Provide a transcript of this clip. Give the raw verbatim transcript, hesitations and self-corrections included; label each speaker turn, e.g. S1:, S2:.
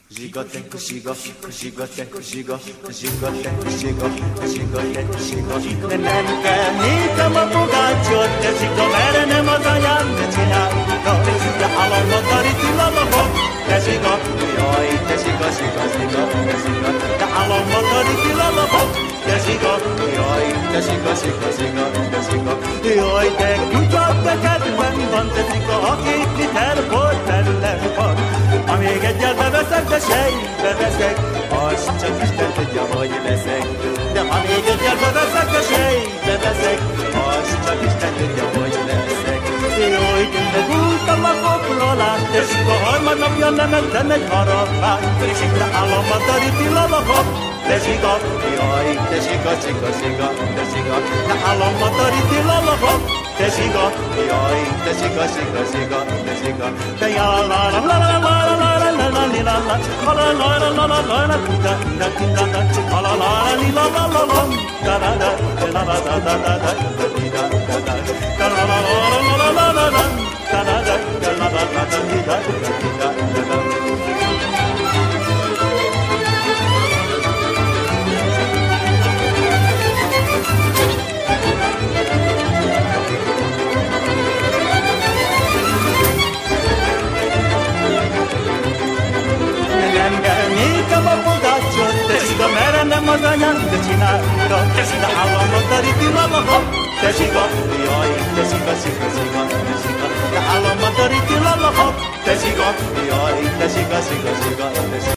S1: Zigote, zigo, zigote, zigo, zigote, zigo, zigote, zigo. De nem kell nékem a pogácsot, de zigo, merre nem az anyám, de csinálta. De államadari tilalomok, de zigo, jaj, de zigo, zigo, zigo, de zigo. De államadari tilalomok, de zigo, jaj, de zigo, zigo, zigo, de zigo. Jaj, de kutyát, de kedvem van, de zigo, a két liter bor belőlem van. Amíg egyel beveszek, de sejbe veszek, azt csak Isten tudja, hogy leszek. De ha még egyel beveszek, de sejbe veszek, azt csak Isten tudja, hogy leszek. Jaj, de bújtam a koprolát, de sika harmadnapja lementem egy harapát. De államadari tilalomok, de sika, jaj, de sika, sika, sika, de sika. De államadari tilalomok, de sika, jaj, de sika, sika, sika, de sika. De jaj, la la la la la la la la la la la la la la la la la la da da da da da la la la la la la la da da da da da da da da da da da da da la la la la la la la la da da da da la la la da da da da da. De merre nem az anyám, de csinálta. De államadari tilalomok, de ziga, jaj, de ziga, ziga, ziga, de ziga. De államadari tilalomok, de ziga, jaj, de ziga, ziga, ziga, de ziga.